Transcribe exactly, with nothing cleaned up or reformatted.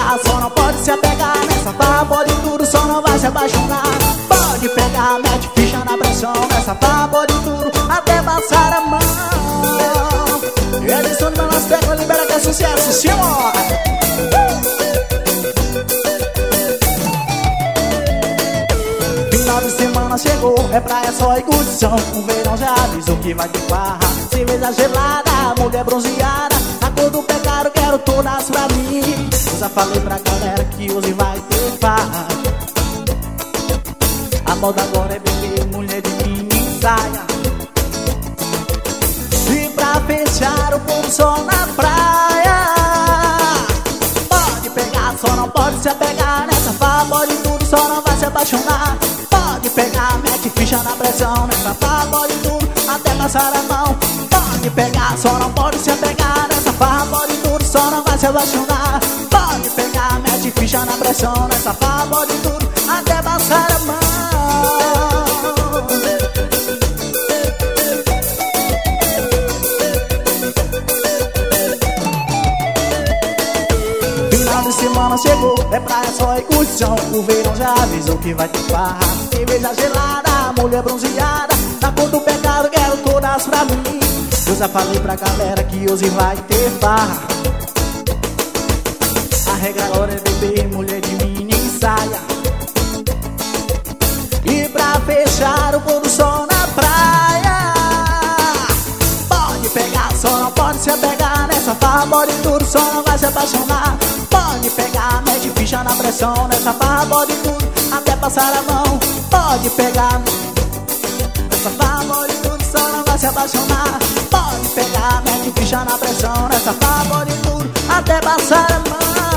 pegar, só não pode se apegar. Nessa farra pode tudo, só não vai se apaixonar. Pode pegar, mete ficha na pressão. Nessa farra pode tudo, até passar a mão. E a edição de Melas Teclas libera que é sucesso, senhor. Final de semana chegou, é praia só e curtição. O verão já avisou que vai ter farra. Cerveja gelada, mulher bronzeada, a cor do pecado, quero todas pra mim. Eu já falei pra galera que hoje vai ter farra. A moda agora é beber, mulher de mini saia. E pra fechar o pôr do sol na praia. Pode pegar, só não pode se apegar. Nessa farra pode tudo, só não vai se apaixonar. Pode pegar, mete ficha na pressão. Nessa farra pode tudo, até passar a mão. Pode pegar, só não pode se apegar. Nessa farra pode tudo, só não vai se apaixonar. Pode pegar, mete ficha na pressão. Nessa farra pode tudo, até passar a mão. Final de semana chegou, é praia só e curtição. O verão já avisou que vai ter farra. Cerveja gelada, mulher bronzeada, na cor do pecado, quero todas pra mim. Eu já falei pra galera que hoje vai ter farra. A regra agora é beber, mulher de mini saia. E pra fechar o pôr do sol na praia. Pode pegar, só não pode se apegar. Nessa farra pode tudo, só não vai se apaixonar. Pode pegar, mete ficha na pressão. Nessa farra pode tudo, até passar a mão. Pode pegar, nessa farra pode tudo, só não vai se apaixonar. Pode pegar, mete ficha na pressão. Nessa farra pode tudo, até passar a mão.